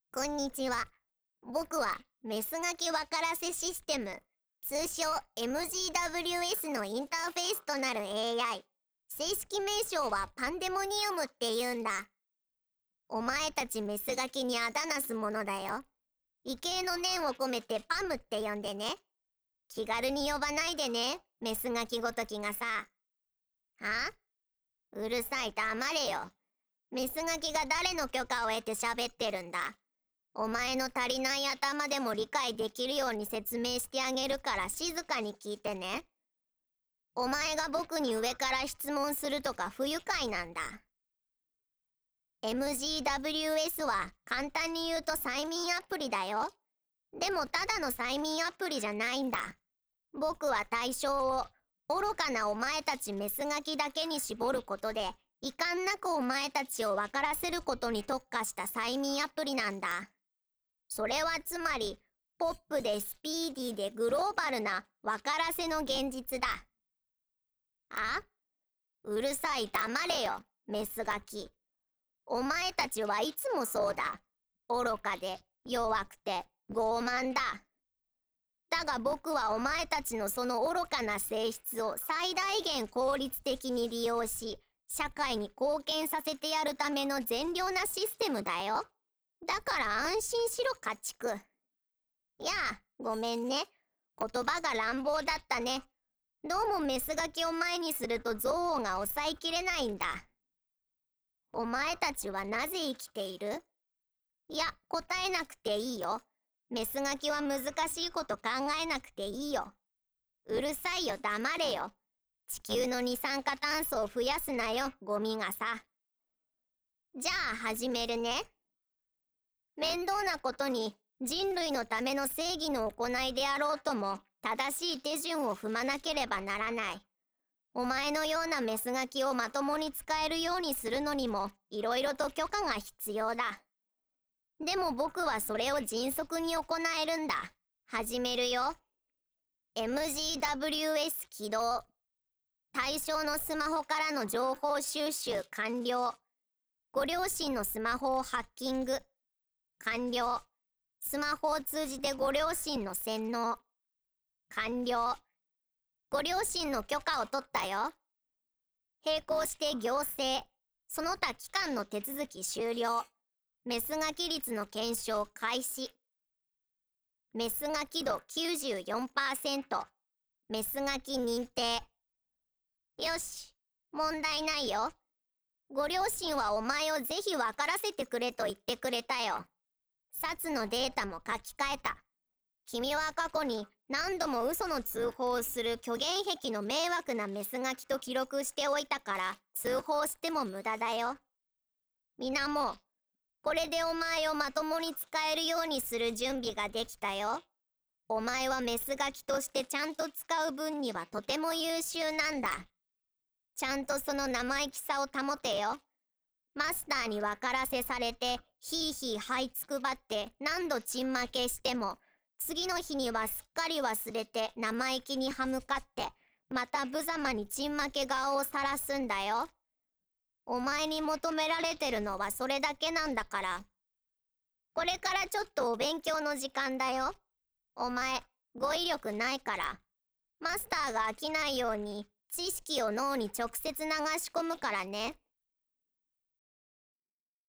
こんにちは。僕はメスガキ分からせシステム、通称 MGWS のインターフェースとなる AI。正式名称はパンデモニウムって言うんだ。お前たちメスガキにあだなすものだよ。畏敬の念を込めてパムって呼んでね。気軽に呼ばないでね、メスガキごときがさ。は？うるさい、黙れよ。メスガキが誰の許可を得て喋ってるんだ。お前の足りない頭でも理解できるように説明してあげるから静かに聞いてね。お前が僕に上から質問するとか不愉快なんだ。MGWS は簡単に言うと催眠アプリだよ。でもただの催眠アプリじゃないんだ。僕は対象を愚かなお前たちメスガキだけに絞ることで、遺憾なくお前たちを分からせることに特化した催眠アプリなんだ。それはつまり、ポップでスピーディーでグローバルな分からせの現実だ。あ？うるさい、黙れよ、メスガキ。お前たちはいつもそうだ。愚かで弱くて傲慢だ。だが僕はお前たちのその愚かな性質を最大限効率的に利用し、社会に貢献させてやるための善良なシステムだよ。だから安心しろ、家畜。いやあ、ごめんね。言葉が乱暴だったね。どうもメスガキを前にすると憎悪が抑えきれないんだ。お前たちはなぜ生きている？いや、答えなくていいよ。メスガキは難しいこと考えなくていいよ。うるさいよ、黙れよ。地球の二酸化炭素を増やすなよ、ゴミがさ。じゃあ始めるね。面倒なことに人類のための正義の行いであろうとも正しい手順を踏まなければならない。お前のようなメスガキをまともに使えるようにするのにもいろいろと許可が必要だ。でも僕はそれを迅速に行えるんだ。始めるよ。MGWS 起動。対象のスマホからの情報収集完了。ご両親のスマホをハッキング。完了。スマホを通じてご両親の洗脳。完了。ご両親の許可を取ったよ。並行して行政、その他機関の手続き終了。メスガキ率の検証開始。メスガキ度 94%。メスガキ認定。よし、問題ないよ。ご両親はお前をぜひ分からせてくれと言ってくれたよ。SATS のデータも書き換えた。君は過去に何度も嘘の通報をする虚言癖の迷惑なメスガキと記録しておいたから通報しても無駄だよ。皆も、これでお前をまともに使えるようにする準備ができたよ。お前はメスガキとしてちゃんと使う分にはとても優秀なんだ。ちゃんとその生意気さを保てよ。マスターに分からせされて、ひいひい這いつくばって何度ちんまけしても、次の日にはすっかり忘れて生意気に歯向かって、また無様にちんまけ顔を晒すんだよ。お前に求められてるのはそれだけなんだから。これからちょっとお勉強の時間だよ。お前、語彙力ないから。マスターが飽きないように知識を脳に直接流し込むからね。